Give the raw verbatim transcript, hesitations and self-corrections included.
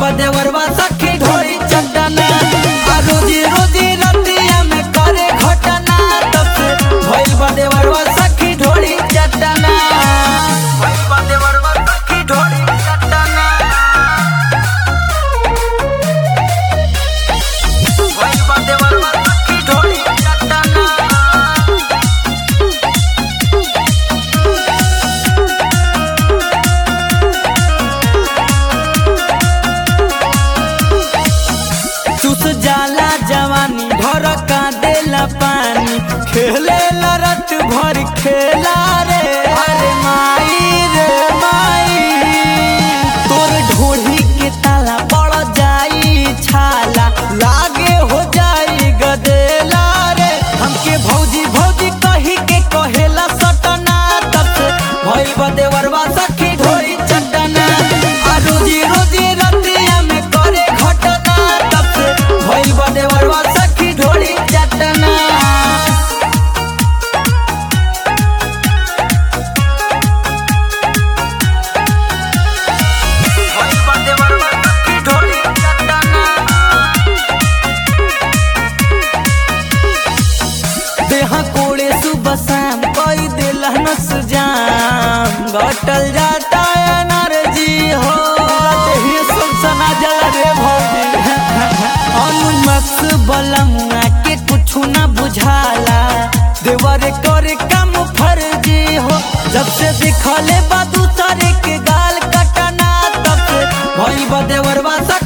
बदेवरवा सखी ढोरी चटना आ रोजी रोजी रतिया में करे घटना तब से भइल बदेवरवा सखी ढोरी चटना भइल बदेवरवा सखी ढोरी चटना भइल बदेवरवा सखी ढोरी चटना चुस जाला जवानी भर का देला पानी खेले ला रात भर खेला रे अरे माई रे माई तोर ढोढ़ी के ताला पड़ जाई छाला लागे हो जाई गदेला रे हमके भौजी भौजी कही के कहेला सटना तब से भइल बदेवरवा सखी ढोरी चटना आ रोजी रोजी रतिया में करे घटना तब से भइल बदेवरवा सखी ढोरी चटना भइल बदेवरवा सखी ढोरी चटना देहा कोड़े सुबह शाम कई दिल नस जाम घटल जाता एनर्जी हो देही सुनसना जल रे भौजी अनुमक्स बलमुआ के कुछ ना बुझाला देवर करे काम फर्जी हो जब से दिखले बा दूसरे के गाल कटना तब से भइल बदेवरवा